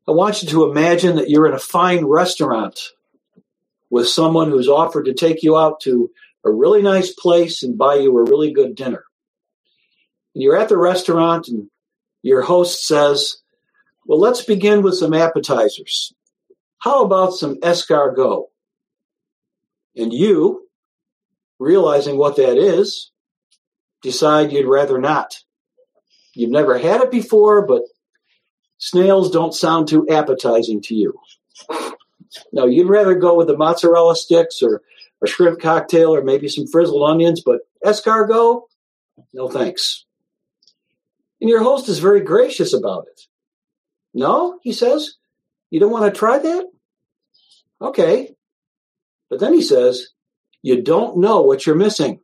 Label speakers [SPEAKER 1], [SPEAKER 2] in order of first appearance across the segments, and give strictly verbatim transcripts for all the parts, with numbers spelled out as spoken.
[SPEAKER 1] I want you to imagine that you're in a fine restaurant with someone who's offered to take you out to a really nice place and buy you a really good dinner. And you're at the restaurant and your host says, well, let's begin with some appetizers. How about some escargot? And you, realizing what that is, decide you'd rather not. You've never had it before, but snails don't sound too appetizing to you. No, you'd rather go with the mozzarella sticks or a shrimp cocktail or maybe some frizzled onions, but escargot? No thanks. And your host is very gracious about it. No, he says, you don't want to try that? Okay. But then he says, you don't know what you're missing.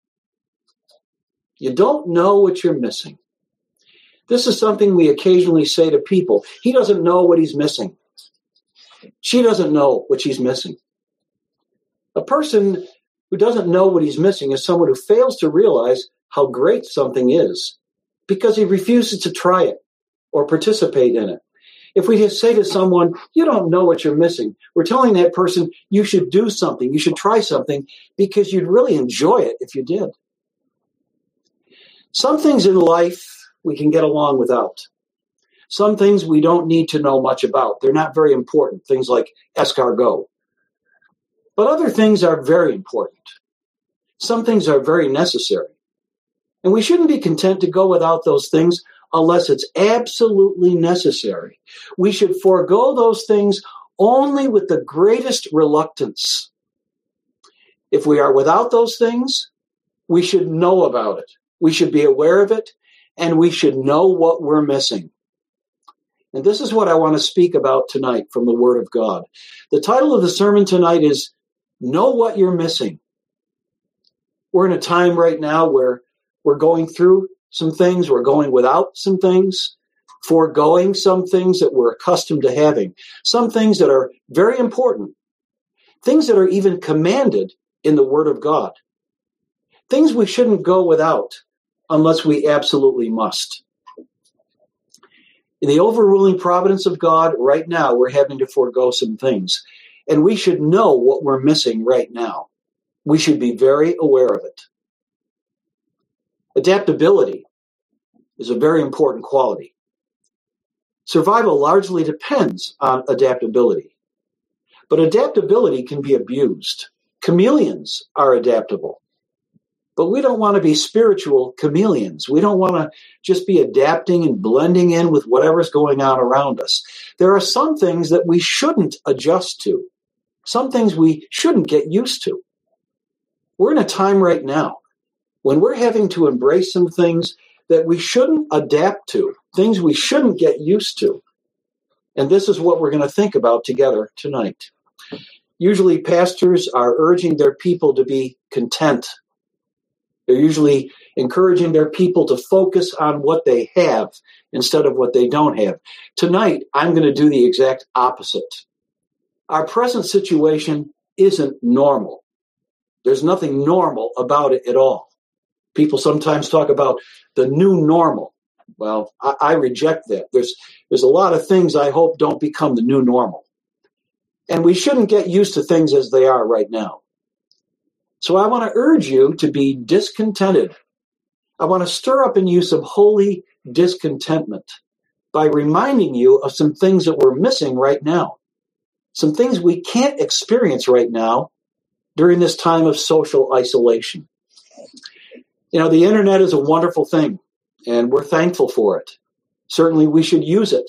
[SPEAKER 1] You don't know what you're missing. This is something we occasionally say to people. He doesn't know what he's missing. She doesn't know what she's missing. A person who doesn't know what he's missing is someone who fails to realize how great something is because he refuses to try it or participate in it. If we just say to someone, you don't know what you're missing, we're telling that person you should do something, you should try something because you'd really enjoy it if you did. Some things in life we can get along without. Some things we don't need to know much about. They're not very important, things like escargot. But other things are very important. Some things are very necessary. And we shouldn't be content to go without those things unless it's absolutely necessary. We should forego those things only with the greatest reluctance. If we are without those things, we should know about it. We should be aware of it, and we should know what we're missing. And this is what I want to speak about tonight from the Word of God. The title of the sermon tonight is Know What You're Missing. We're in a time right now where we're going through some things, we're going without some things, foregoing some things that we're accustomed to having, some things that are very important, things that are even commanded in the Word of God, things we shouldn't go without unless we absolutely must. In the overruling providence of God, right now, we're having to forego some things. And we should know what we're missing right now. We should be very aware of it. Adaptability is a very important quality. Survival largely depends on adaptability. But adaptability can be abused. Chameleons are adaptable. But we don't want to be spiritual chameleons. We don't want to just be adapting and blending in with whatever's going on around us. There are some things that we shouldn't adjust to. Some things we shouldn't get used to. We're in a time right now when we're having to embrace some things that we shouldn't adapt to, things we shouldn't get used to. And this is what we're going to think about together tonight. Usually pastors are urging their people to be content. They're usually encouraging their people to focus on what they have instead of what they don't have. Tonight, I'm going to do the exact opposite. Our present situation isn't normal. There's nothing normal about it at all. People sometimes talk about the new normal. Well, I, I reject that. There's, there's a lot of things I hope don't become the new normal. And we shouldn't get used to things as they are right now. So I want to urge you to be discontented. I want to stir up in you some holy discontentment by reminding you of some things that we're missing right now, some things we can't experience right now during this time of social isolation. You know, the internet is a wonderful thing, and we're thankful for it. Certainly we should use it.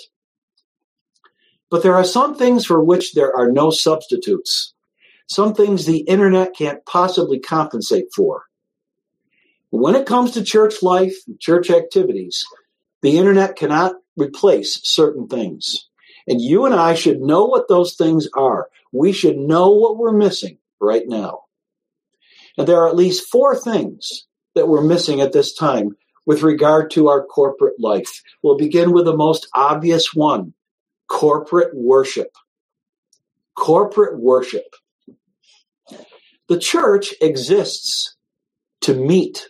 [SPEAKER 1] But there are some things for which there are no substitutes. Some things the internet can't possibly compensate for. When it comes to church life, church activities, the internet cannot replace certain things. And you and I should know what those things are. We should know what we're missing right now. And there are at least four things that we're missing at this time with regard to our corporate life. We'll begin with the most obvious one, corporate worship. Corporate worship. The church exists to meet.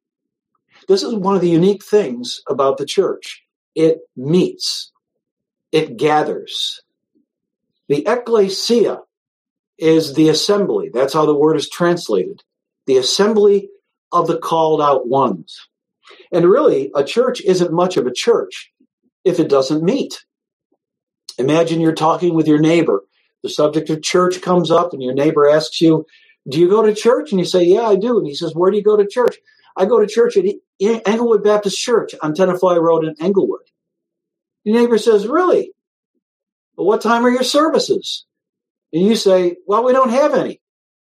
[SPEAKER 1] This is one of the unique things about the church. It meets. it gathers. The ecclesia is the assembly. That's how the word is translated. The assembly of the called out ones. And really, a church isn't much of a church if it doesn't meet. Imagine you're talking with your neighbor. The subject of church comes up and your neighbor asks you, do you go to church? And you say, yeah, I do. And he says, where do you go to church? I go to church at Englewood Baptist Church on Tenafly Road in Englewood. Your neighbor says, really? Well, what time are your services? And you say, well, we don't have any.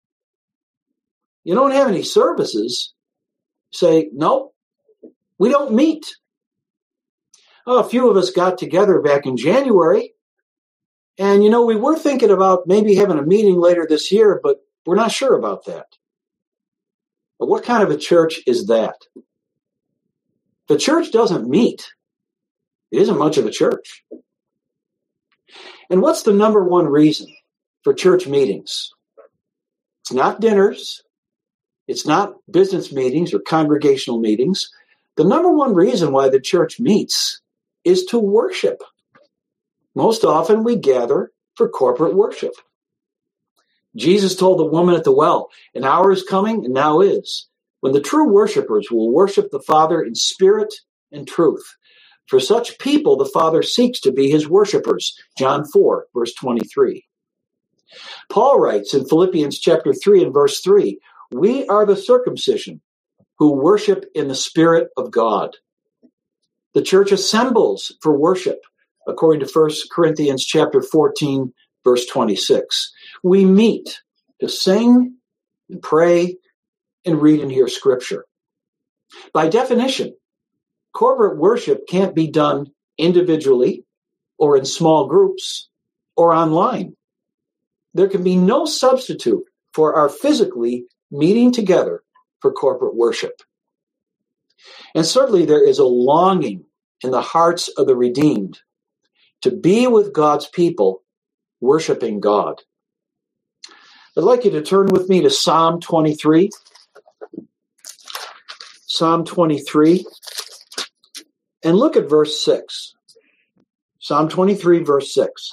[SPEAKER 1] You don't have any services? Say, no, we don't meet. Oh, a few of us got together back in January. And, you know, we were thinking about maybe having a meeting later this year, but we're not sure about that. But what kind of a church is that? The church doesn't meet. It isn't much of a church. And what's the number one reason for church meetings? It's not dinners. It's not business meetings or congregational meetings. The number one reason why the church meets is to worship. Most often we gather for corporate worship. Jesus told the woman at the well, an hour is coming and now is, when the true worshipers will worship the Father in spirit and truth. For such people, the Father seeks to be his worshipers. John four, verse twenty-three. Paul writes in Philippians chapter three and verse three, we are the circumcision who worship in the Spirit of God. The church assembles for worship, according to First Corinthians chapter fourteen, verse twenty-six. We meet to sing and pray and read and hear Scripture. By definition, corporate worship can't be done individually or in small groups or online. There can be no substitute for our physically meeting together for corporate worship. And certainly there is a longing in the hearts of the redeemed to be with God's people, worshiping God. I'd like you to turn with me to Psalm twenty-three. Psalm twenty-three. And look at verse six. Psalm twenty-three, verse six.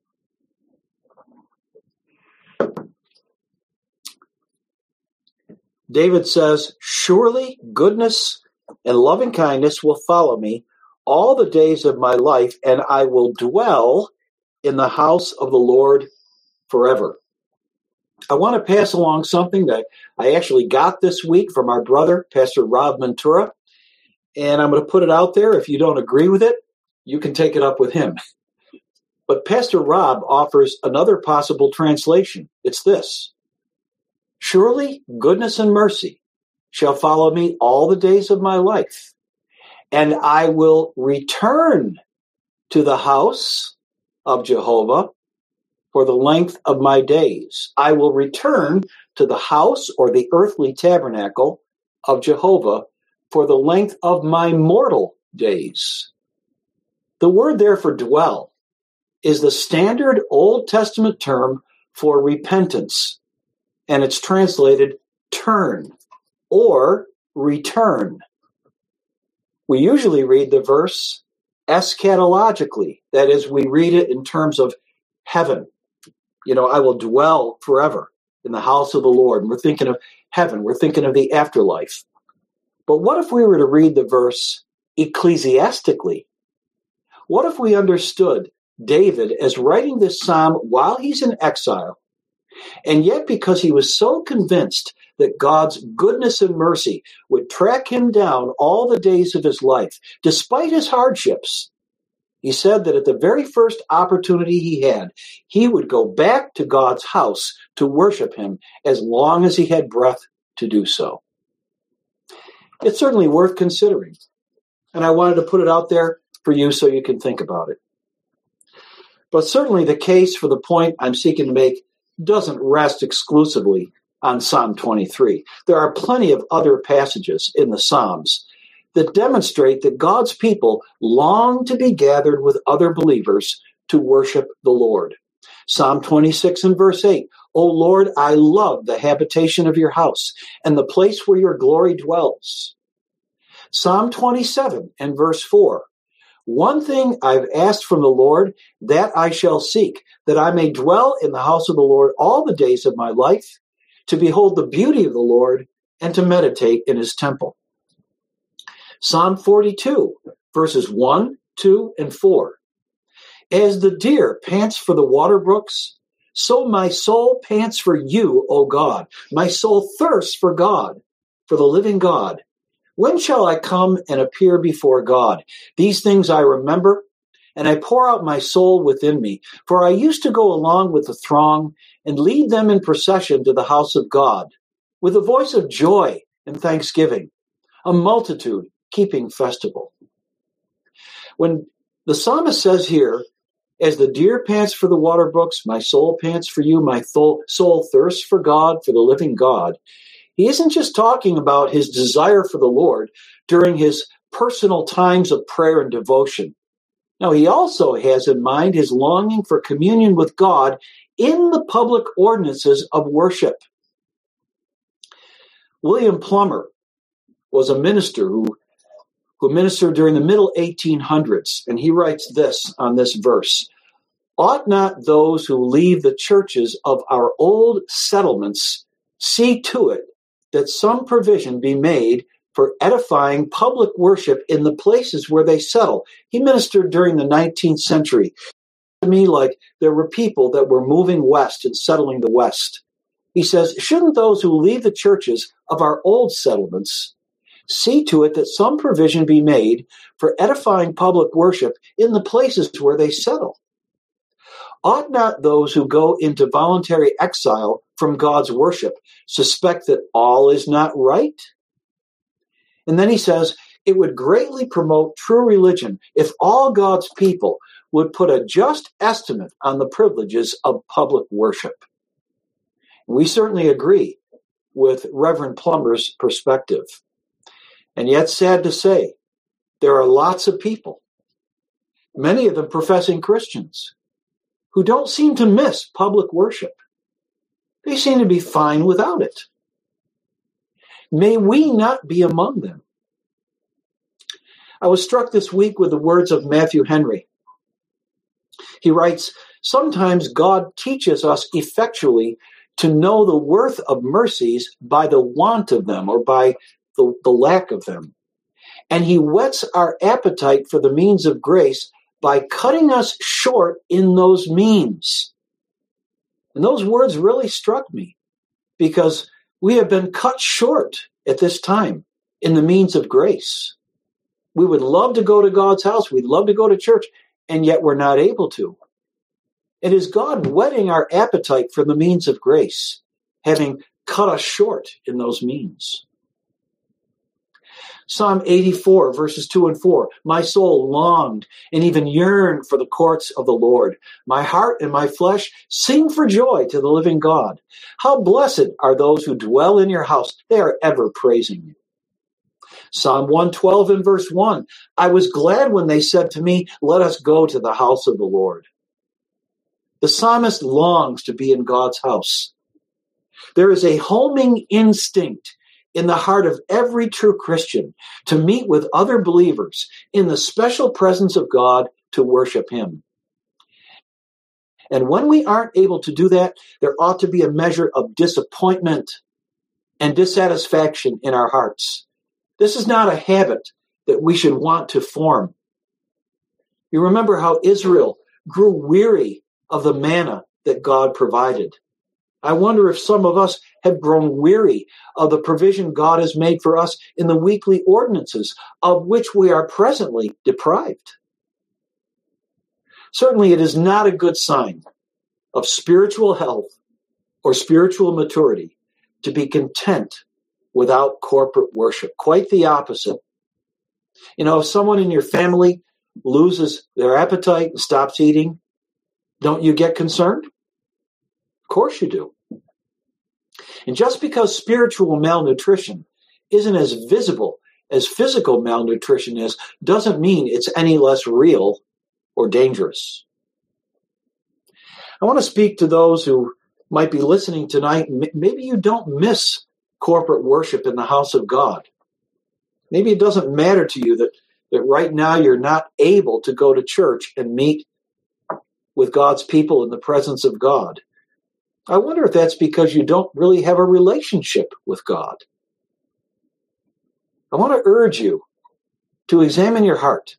[SPEAKER 1] David says, surely goodness and loving kindness will follow me all the days of my life, and I will dwell in the house of the Lord forever. I want to pass along something that I actually got this week from our brother, Pastor Rob Ventura, and I'm going to put it out there. If you don't agree with it, you can take it up with him. But Pastor Rob offers another possible translation. It's this: surely goodness and mercy shall follow me all the days of my life, and I will return to the house of Jehovah for the length of my days. I will return to the house or the earthly tabernacle of Jehovah for the length of my mortal days. The word there for dwell is the standard Old Testament term for repentance, and it's translated turn or return. We usually read the verse eschatologically. That is, we read it in terms of heaven. You know, I will dwell forever in the house of the Lord. And we're thinking of heaven. We're thinking of the afterlife. But what if we were to read the verse ecclesiastically? What if we understood David as writing this psalm while he's in exile, and yet because he was so convinced that God's goodness and mercy would track him down all the days of his life, despite his hardships, he said that at the very first opportunity he had, he would go back to God's house to worship him as long as he had breath to do so. It's certainly worth considering, and I wanted to put it out there for you so you can think about it. But certainly the case for the point I'm seeking to make doesn't rest exclusively on Psalm twenty-three. There are plenty of other passages in the Psalms that demonstrate that God's people long to be gathered with other believers to worship the Lord. Psalm twenty-six and verse eight, O Lord, I love the habitation of your house and the place where your glory dwells. Psalm twenty-seven and verse four, One thing I've asked from the Lord, that I shall seek, that I may dwell in the house of the Lord all the days of my life, to behold the beauty of the Lord and to meditate in his temple. Psalm forty-two, verses one, two, and four. As the deer pants for the water brooks, so my soul pants for you, O God. My soul thirsts for God, for the living God. When shall I come and appear before God? These things I remember, and I pour out my soul within me. For I used to go along with the throng and lead them in procession to the house of God, with a voice of joy and thanksgiving, a multitude keeping festival. When the psalmist says here, as the deer pants for the water brooks, my soul pants for you, my soul thirsts for God, for the living God, he isn't just talking about his desire for the Lord during his personal times of prayer and devotion. No, he also has in mind his longing for communion with God in the public ordinances of worship. William Plummer was a minister who, who ministered during the middle eighteen hundreds, and he writes this on this verse. Ought not those who leave the churches of our old settlements see to it that some provision be made for edifying public worship in the places where they settle? He ministered during the nineteenth century. To me, like there were people that were moving west and settling the West. He says, shouldn't those who leave the churches of our old settlements see to it that some provision be made for edifying public worship in the places where they settle? Ought not those who go into voluntary exile from God's worship suspect that all is not right? And then he says, it would greatly promote true religion if all God's people would put a just estimate on the privileges of public worship. We certainly agree with Reverend Plummer's perspective. And yet, sad to say, there are lots of people, many of them professing Christians, who don't seem to miss public worship. They seem to be fine without it. May we not be among them. I was struck this week with the words of Matthew Henry. He writes, sometimes God teaches us effectually to know the worth of mercies by the want of them or by the, the lack of them. And he whets our appetite for the means of grace by cutting us short in those means. And those words really struck me because we have been cut short at this time in the means of grace. We would love to go to God's house. We'd love to go to church, and yet we're not able to. It is God whetting our appetite for the means of grace, having cut us short in those means. Psalm eighty-four, verses two and four. My soul longed and even yearned for the courts of the Lord. My heart and my flesh sing for joy to the living God. How blessed are those who dwell in your house. They are ever praising you. Psalm one twelve and verse one. I was glad when they said to me, let us go to the house of the Lord. The psalmist longs to be in God's house. There is a homing instinct in the heart of every true Christian to meet with other believers in the special presence of God to worship him. And when we aren't able to do that, there ought to be a measure of disappointment and dissatisfaction in our hearts. This is not a habit that we should want to form. You remember how Israel grew weary of the manna that God provided. I wonder if some of us have grown weary of the provision God has made for us in the weekly ordinances, of which we are presently deprived. Certainly, it is not a good sign of spiritual health or spiritual maturity to be content without corporate worship. Quite the opposite. You know, if someone in your family loses their appetite and stops eating, don't you get concerned? Of course you do. And just because spiritual malnutrition isn't as visible as physical malnutrition is, doesn't mean it's any less real or dangerous. I want to speak to those who might be listening tonight. Maybe you don't miss corporate worship in the house of God. Maybe it doesn't matter to you that that right now you're not able to go to church and meet with God's people in the presence of God. I wonder if that's because you don't really have a relationship with God. I want to urge you to examine your heart.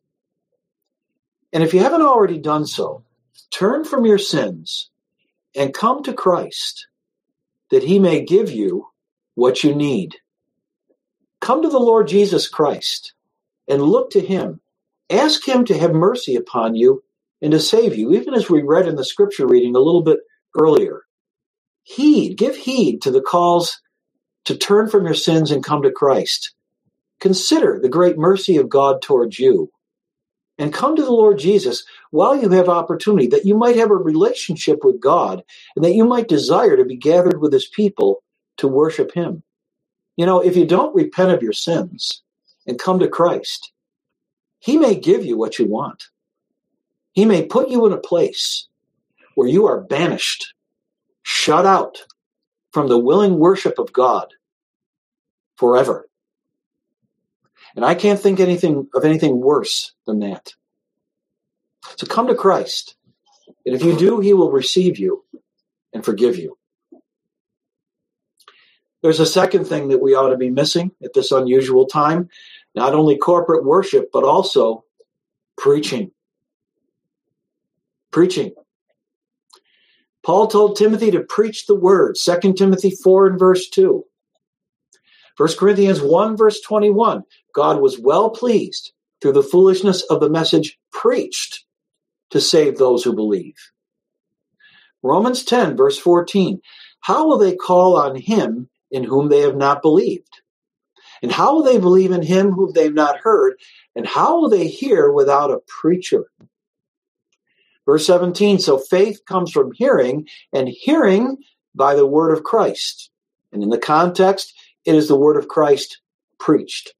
[SPEAKER 1] And if you haven't already done so, turn from your sins and come to Christ, that he may give you what you need. Come to the Lord Jesus Christ and look to him. Ask him to have mercy upon you and to save you, even as we read in the scripture reading a little bit earlier. Heed, give heed to the calls to turn from your sins and come to Christ. Consider the great mercy of God towards you. And come to the Lord Jesus while you have opportunity, that you might have a relationship with God and that you might desire to be gathered with his people to worship him. You know, if you don't repent of your sins and come to Christ, he may give you what you want. He may put you in a place where you are banished, shut out from the willing worship of God forever. And I can't think anything of anything worse than that. So come to Christ. And if you do, he will receive you and forgive you. There's a second thing that we ought to be missing at this unusual time. Not only corporate worship, but also preaching. Preaching. Paul told Timothy to preach the word. Second Timothy four and verse two. First Corinthians one verse twenty-one. God was well pleased through the foolishness of the message preached to save those who believe. Romans ten verse fourteen. How will they call on him in whom they have not believed? And how will they believe in him whom they've not heard? And how will they hear without a preacher? Verse seventeen, so faith comes from hearing, and hearing by the word of Christ. And in the context, it is the word of Christ preached.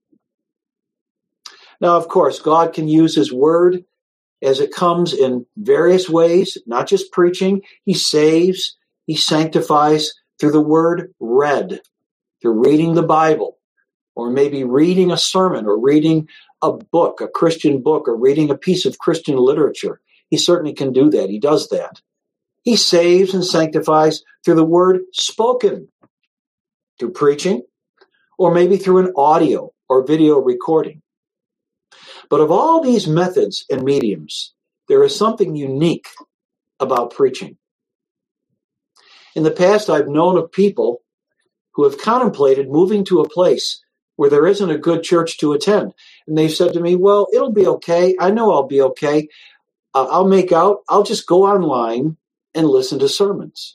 [SPEAKER 1] Now, of course, God can use his word as it comes in various ways, not just preaching. He saves, he sanctifies through the word read, through reading the Bible, or maybe reading a sermon, or reading a book, a Christian book, or reading a piece of Christian literature. He certainly can do that. He does that. He saves and sanctifies through the word spoken, through preaching, or maybe through an audio or video recording. But of all these methods and mediums, there is something unique about preaching. In the past, I've known of people who have contemplated moving to a place where there isn't a good church to attend. And they've said to me, well, it'll be okay. I know I'll be okay. Uh, I'll make out, I'll just go online and listen to sermons.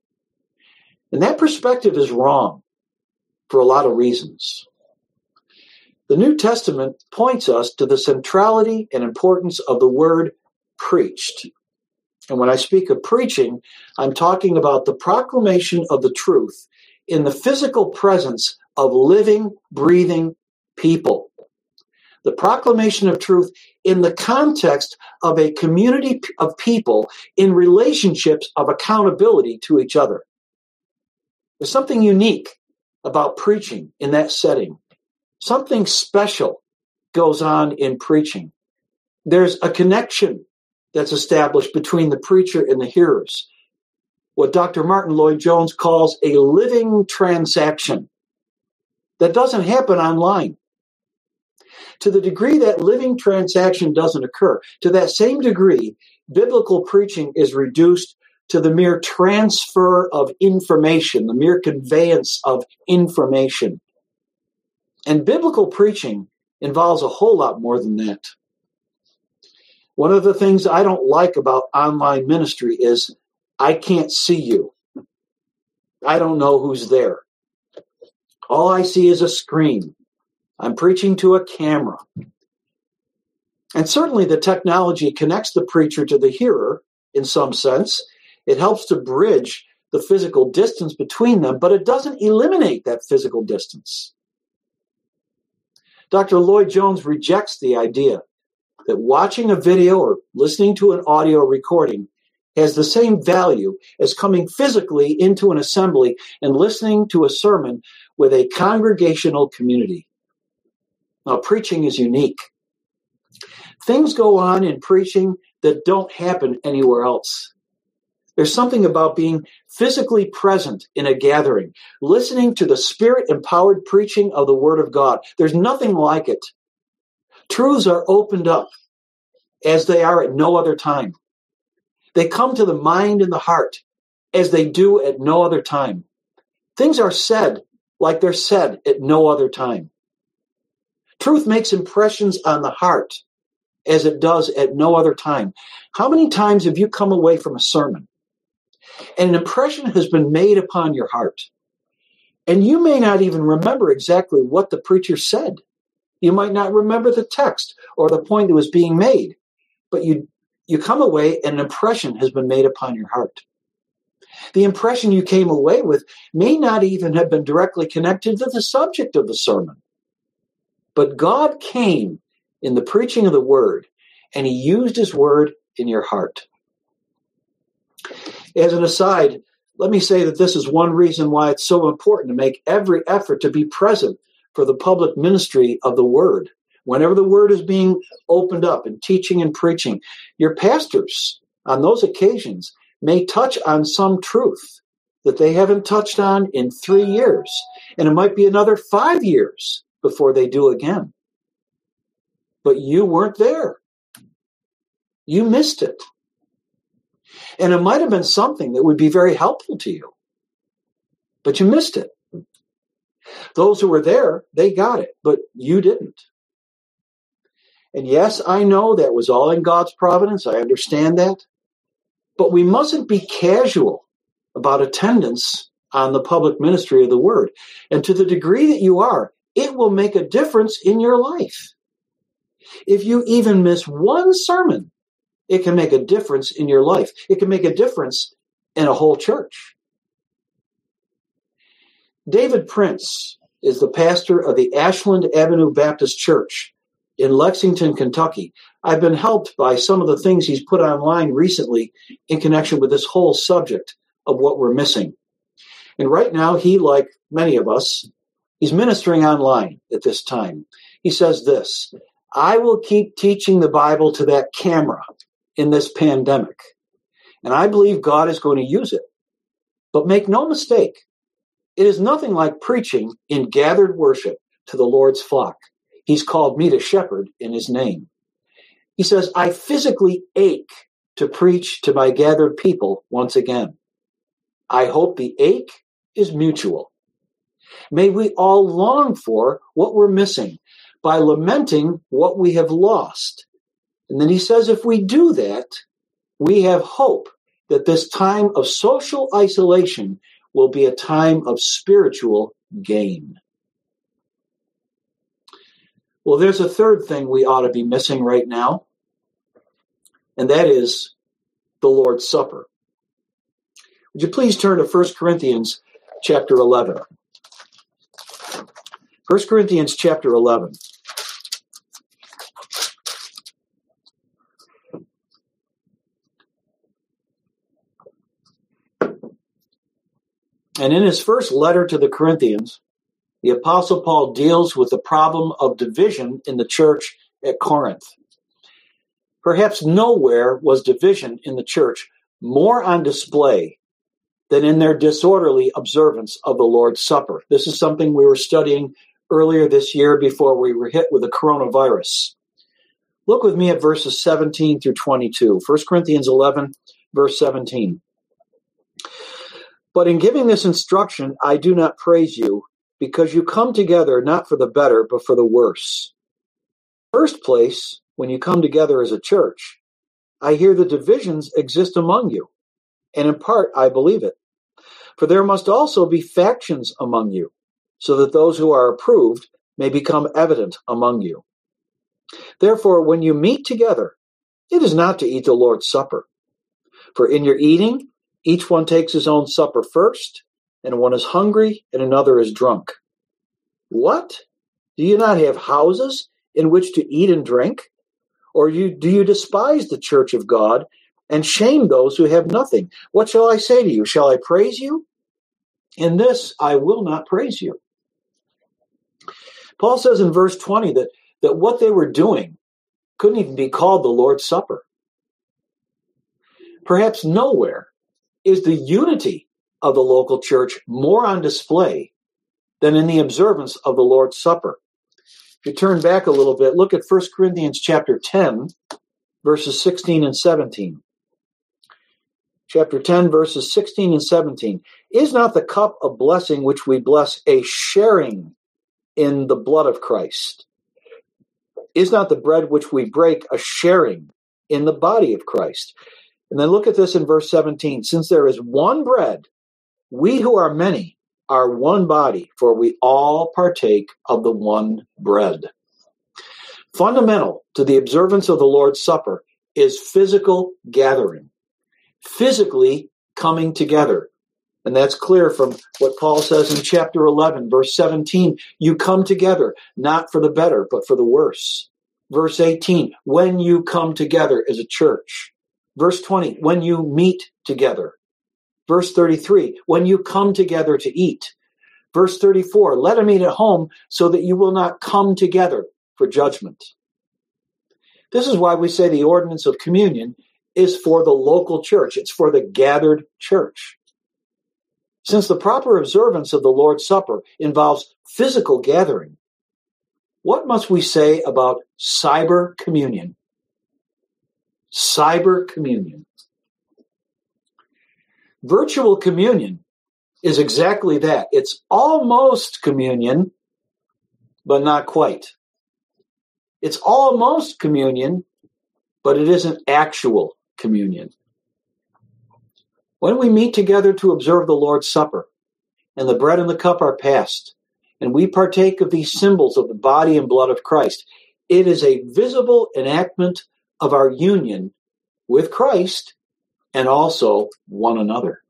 [SPEAKER 1] And that perspective is wrong for a lot of reasons. The New Testament points us to the centrality and importance of the word preached. And when I speak of preaching, I'm talking about the proclamation of the truth in the physical presence of living, breathing people. The proclamation of truth in the context of a community of people in relationships of accountability to each other. There's something unique about preaching in that setting. Something special goes on in preaching. There's a connection that's established between the preacher and the hearers. What Doctor Martin Lloyd-Jones calls a living transaction that doesn't happen online. To the degree that living transaction doesn't occur, to that same degree, biblical preaching is reduced to the mere transfer of information, the mere conveyance of information. And biblical preaching involves a whole lot more than that. One of the things I don't like about online ministry is I can't see you. I don't know who's there. All I see is a screen. I'm preaching to a camera. And certainly the technology connects the preacher to the hearer in some sense. It helps to bridge the physical distance between them, but it doesn't eliminate that physical distance. Doctor Lloyd-Jones rejects the idea that watching a video or listening to an audio recording has the same value as coming physically into an assembly and listening to a sermon with a congregational community. Now, preaching is unique. Things go on in preaching that don't happen anywhere else. There's something about being physically present in a gathering, listening to the Spirit-empowered preaching of the Word of God. There's nothing like it. Truths are opened up as they are at no other time. They come to the mind and the heart as they do at no other time. Things are said like they're said at no other time. Truth makes impressions on the heart as it does at no other time. How many times have you come away from a sermon and an impression has been made upon your heart, and you may not even remember exactly what the preacher said? You might not remember the text or the point that was being made, but you, you come away and an impression has been made upon your heart. The impression you came away with may not even have been directly connected to the subject of the sermon. But God came in the preaching of the Word, and He used His Word in your heart. As an aside, let me say that this is one reason why it's so important to make every effort to be present for the public ministry of the Word. Whenever the Word is being opened up and teaching and preaching, your pastors on those occasions may touch on some truth that they haven't touched on in three years. And it might be another five years before they do again. But you weren't there. You missed it. And it might have been something that would be very helpful to you. But you missed it. Those who were there, they got it, but you didn't. And yes, I know that was all in God's providence. I understand that. But we mustn't be casual about attendance on the public ministry of the Word. And to the degree that you are, it will make a difference in your life. If you even miss one sermon, it can make a difference in your life. It can make a difference in a whole church. David Prince is the pastor of the Ashland Avenue Baptist Church in Lexington, Kentucky. I've been helped by some of the things he's put online recently in connection with this whole subject of what we're missing. And right now, he, like many of us, he's ministering online at this time. He says this: I will keep teaching the Bible to that camera in this pandemic, and I believe God is going to use it. But make no mistake, it is nothing like preaching in gathered worship to the Lord's flock. He's called me to shepherd in His name. He says, I physically ache to preach to my gathered people once again. I hope the ache is mutual. May we all long for what we're missing by lamenting what we have lost. And then he says, if we do that, we have hope that this time of social isolation will be a time of spiritual gain. Well, there's a third thing we ought to be missing right now, and that is the Lord's Supper. Would you please turn to First Corinthians chapter eleven? First Corinthians chapter eleven. And in his first letter to the Corinthians, the Apostle Paul deals with the problem of division in the church at Corinth. Perhaps nowhere was division in the church more on display than in their disorderly observance of the Lord's Supper. This is something we were studying earlier this year before we were hit with the coronavirus. Look with me at verses seventeen through twenty-two. First Corinthians eleven, verse seventeen. But in giving this instruction, I do not praise you, because you come together not for the better, but for the worse. First place, when you come together as a church, I hear the divisions exist among you, and in part I believe it. For there must also be factions among you, so that those who are approved may become evident among you. Therefore, when you meet together, it is not to eat the Lord's Supper. For in your eating, each one takes his own supper first, and one is hungry, and another is drunk. What? Do you not have houses in which to eat and drink? Or you, do you despise the church of God and shame those who have nothing? What shall I say to you? Shall I praise you? In this I will not praise you. Paul says in verse twenty that, that what they were doing couldn't even be called the Lord's Supper. Perhaps nowhere is the unity of the local church more on display than in the observance of the Lord's Supper. If you turn back a little bit, look at First Corinthians chapter ten, verses sixteen and seventeen. Chapter ten, verses sixteen and seventeen. Is not the cup of blessing which we bless a sharing in the blood of Christ? Is not the bread which we break a sharing in the body of Christ? And then look at this in verse seventeen. Since there is one bread, we who are many are one body, for we all partake of the one bread. Fundamental to the observance of the Lord's Supper is physical gathering, physically coming together. And that's clear from what Paul says in chapter eleven, verse seventeen. You come together, not for the better, but for the worse. Verse eighteen, when you come together as a church. Verse twenty, when you meet together. Verse thirty-three, when you come together to eat. Verse thirty-four, let them eat at home so that you will not come together for judgment. This is why we say the ordinance of communion is for the local church. It's for the gathered church. Since the proper observance of the Lord's Supper involves physical gathering, what must we say about cyber communion? Cyber communion. Virtual communion is exactly that. It's almost communion, but not quite. It's almost communion, but it isn't actual communion. When we meet together to observe the Lord's Supper, and the bread and the cup are passed, and we partake of these symbols of the body and blood of Christ, it is a visible enactment of our union with Christ and also one another.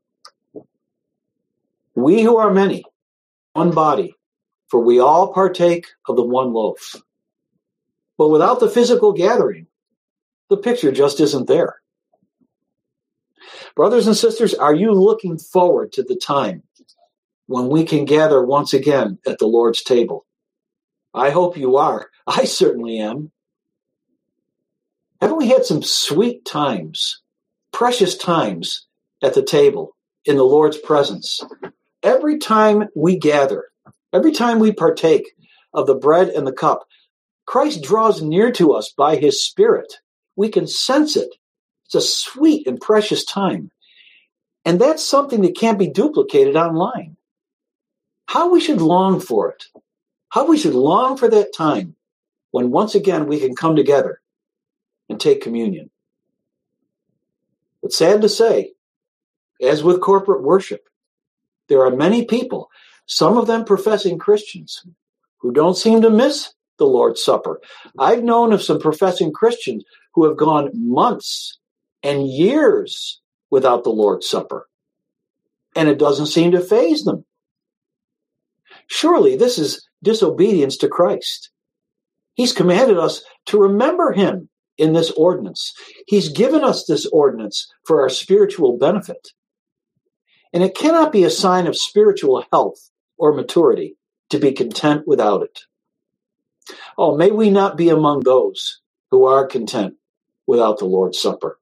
[SPEAKER 1] We who are many, one body, for we all partake of the one loaf. But without the physical gathering, the picture just isn't there. Brothers and sisters, are you looking forward to the time when we can gather once again at the Lord's table? I hope you are. I certainly am. Haven't we had some sweet times, precious times at the table in the Lord's presence? Every time we gather, every time we partake of the bread and the cup, Christ draws near to us by his Spirit. We can sense it. It's a sweet and precious time. And that's something that can't be duplicated online. How we should long for it. How we should long for that time when once again we can come together and take communion. But sad to say, as with corporate worship, there are many people, some of them professing Christians, who don't seem to miss the Lord's Supper. I've known of some professing Christians who have gone months and years without the Lord's Supper, and it doesn't seem to faze them. Surely this is disobedience to Christ. He's commanded us to remember him in this ordinance. He's given us this ordinance for our spiritual benefit. And it cannot be a sign of spiritual health or maturity to be content without it. Oh, may we not be among those who are content without the Lord's Supper.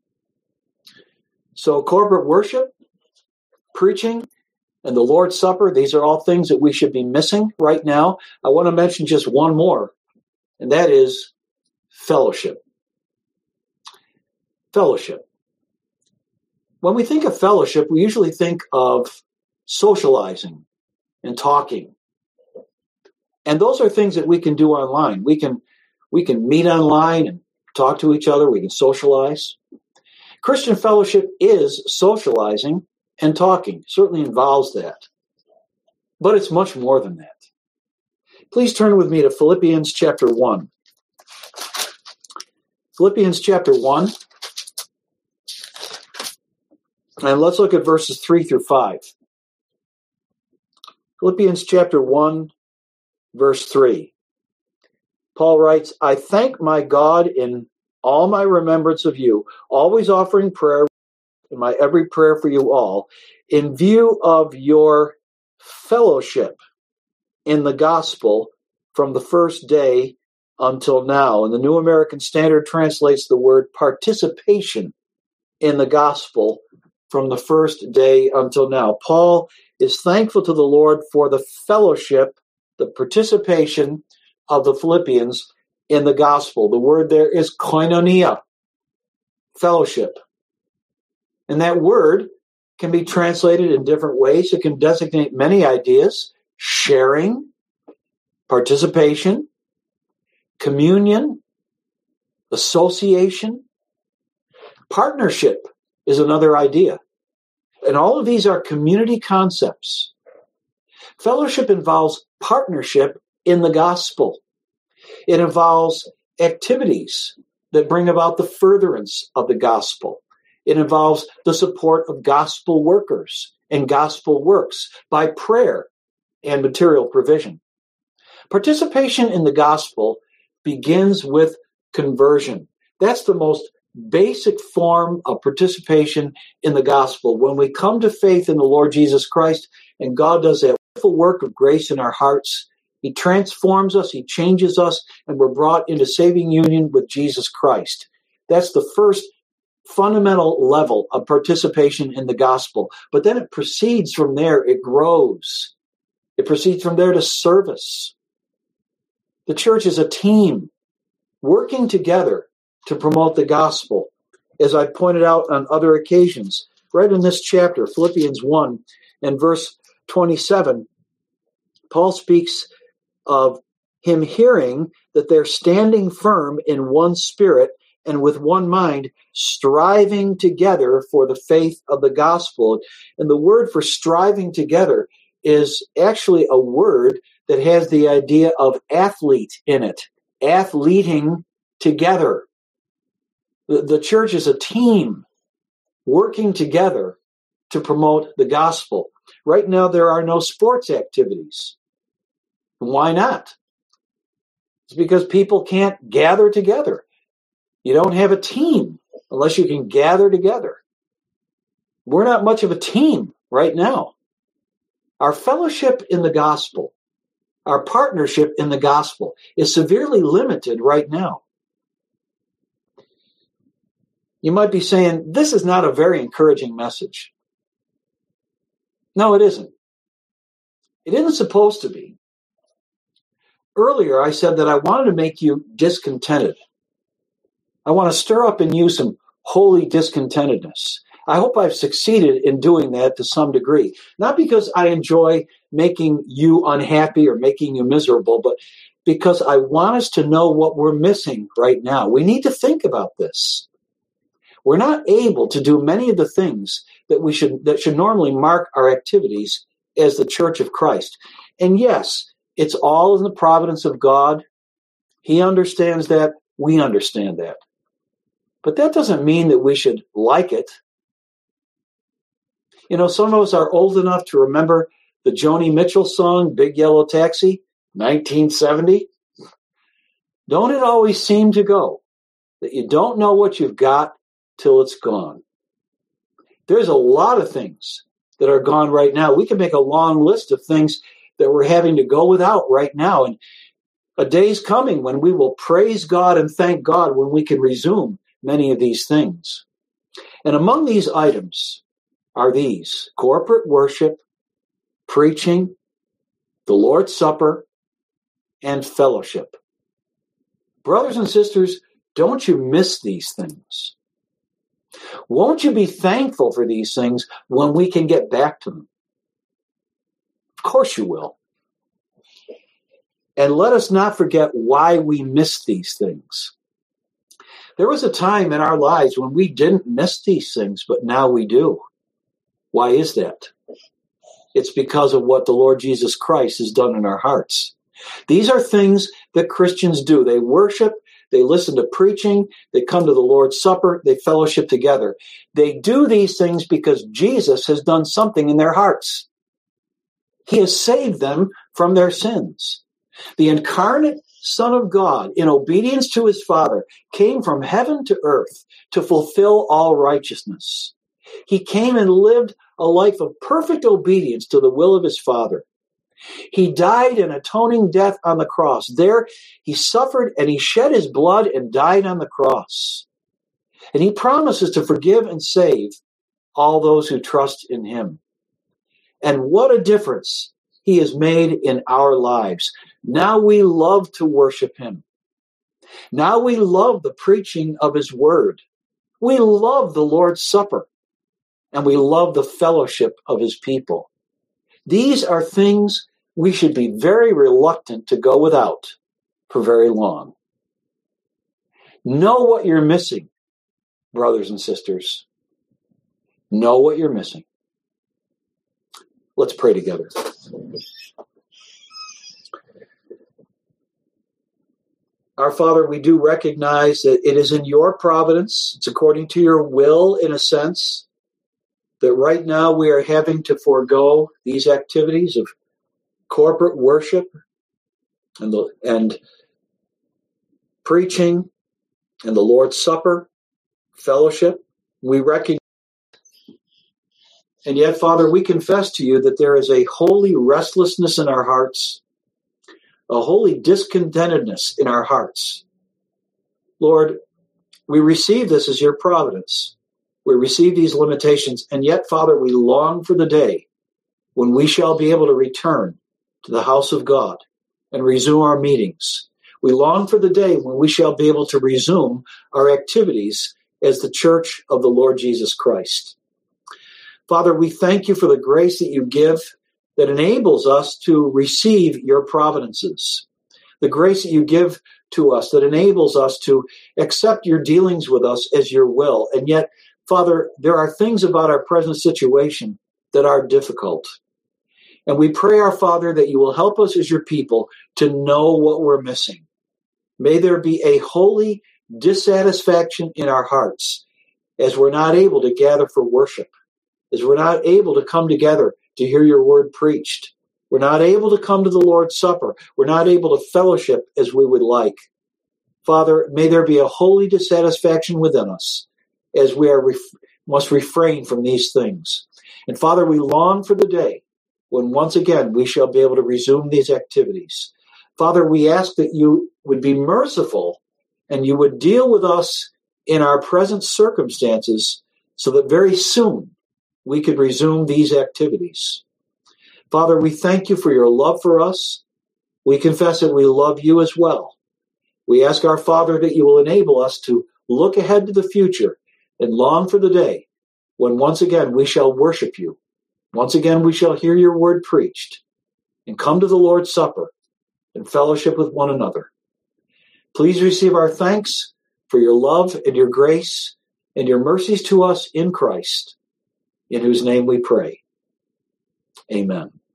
[SPEAKER 1] So corporate worship, preaching, and the Lord's Supper, these are all things that we should be missing right now. I want to mention just one more, and that is fellowship. Fellowship. When we think of fellowship, we usually think of socializing and talking. And those are things that we can do online. We can, we can meet online and talk to each other. We can socialize. Christian fellowship is socializing and talking. Certainly involves that. But it's much more than that. Please turn with me to Philippians chapter one. Philippians chapter one. And let's look at verses three through five. Philippians chapter one, verse three. Paul writes, I thank my God in all my remembrance of you, always offering prayer in my every prayer for you all, in view of your fellowship in the gospel from the first day until now. And the New American Standard translates the word participation in the gospel from the first day until now. Paul is thankful to the Lord for the fellowship, the participation of the Philippians in the gospel. The word there is koinonia, fellowship. And that word can be translated in different ways. It can designate many ideas: sharing, participation, communion, association. Partnership is another idea. And all of these are community concepts. Fellowship involves partnership in the gospel. It involves activities that bring about the furtherance of the gospel. It involves the support of gospel workers and gospel works by prayer and material provision. Participation in the gospel begins with conversion. That's the most basic form of participation in the gospel. When we come to faith in the Lord Jesus Christ and God does that wonderful work of grace in our hearts, He transforms us, He changes us, and we're brought into saving union with Jesus Christ. That's the first fundamental level of participation in the gospel. But then it proceeds from there, it grows. It proceeds from there to service. The church is a team working together to promote the gospel, as I pointed out on other occasions. Right in this chapter, Philippians one and verse twenty-seven, Paul speaks of him hearing that they're standing firm in one spirit and with one mind, striving together for the faith of the gospel. And the word for striving together is actually a word that has the idea of athlete in it, athleting together. The, the church is a team working together to promote the gospel. Right now, there are no sports activities. Why not? It's because people can't gather together. You don't have a team unless you can gather together. We're not much of a team right now. Our fellowship in the gospel, our partnership in the gospel is severely limited right now. You might be saying, this is not a very encouraging message. No, it isn't. It isn't supposed to be. Earlier, I said that I wanted to make you discontented. I want to stir up in you some holy discontentedness. I hope I've succeeded in doing that to some degree. Not because I enjoy making you unhappy or making you miserable, but because I want us to know what we're missing right now. We need to think about this. We're not able to do many of the things that we should that should normally mark our activities as the Church of Christ. And yes, it's all in the providence of God. He understands that. We understand that. But that doesn't mean that we should like it. You know, some of us are old enough to remember the Joni Mitchell song, Big Yellow Taxi, nineteen seventy. Don't it always seem to go that you don't know what you've got till it's gone? There's a lot of things that are gone right now. We can make a long list of things that we're having to go without right now. And a day's coming when we will praise God and thank God when we can resume many of these things. And among these items are these: corporate worship, preaching, the Lord's Supper, and fellowship. Brothers and sisters, don't you miss these things. Won't you be thankful for these things when we can get back to them? Of course you will. And let us not forget why we miss these things. There was a time in our lives when we didn't miss these things, but now we do. Why is that? It's because of what the Lord Jesus Christ has done in our hearts. These are things that Christians do. They worship, they listen to preaching, they come to the Lord's Supper, they fellowship together. They do these things because Jesus has done something in their hearts. He has saved them from their sins. The incarnate Son of God, in obedience to his Father, came from heaven to earth to fulfill all righteousness. He came and lived a life of perfect obedience to the will of his Father. He died an atoning death on the cross. There he suffered and he shed his blood and died on the cross. And he promises to forgive and save all those who trust in him. And what a difference he has made in our lives. Now we love to worship him. Now we love the preaching of his word. We love the Lord's Supper. And we love the fellowship of his people. These are things we should be very reluctant to go without for very long. Know what you're missing, brothers and sisters. Know what you're missing. Let's pray together. Our Father, we do recognize that it is in your providence, it's according to your will in a sense, that right now we are having to forego these activities of corporate worship and the, and preaching and the Lord's Supper, fellowship. We recognize, and yet, Father, we confess to you that there is a holy restlessness in our hearts, a holy discontentedness in our hearts. Lord, we receive this as your providence. We receive these limitations, and yet, Father, we long for the day when we shall be able to return to the house of God and resume our meetings. We long for the day when we shall be able to resume our activities as the church of the Lord Jesus Christ. Father, we thank you for the grace that you give that enables us to receive your providences, the grace that you give to us that enables us to accept your dealings with us as your will. And yet, Father, there are things about our present situation that are difficult. And we pray, our Father, that you will help us as your people to know what we're missing. May there be a holy dissatisfaction in our hearts as we're not able to gather for worship, as we're not able to come together to hear your word preached. We're not able to come to the Lord's Supper. We're not able to fellowship as we would like. Father, may there be a holy dissatisfaction within us as we are ref- must refrain from these things. And Father, we long for the day when once again we shall be able to resume these activities. Father, we ask that you would be merciful and you would deal with us in our present circumstances so that very soon we could resume these activities. Father, we thank you for your love for us. We confess that we love you as well. We ask our Father that you will enable us to look ahead to the future and long for the day when once again we shall worship you. Once again we shall hear your word preached and come to the Lord's Supper and fellowship with one another. Please receive our thanks for your love and your grace and your mercies to us in Christ, in whose name we pray. Amen.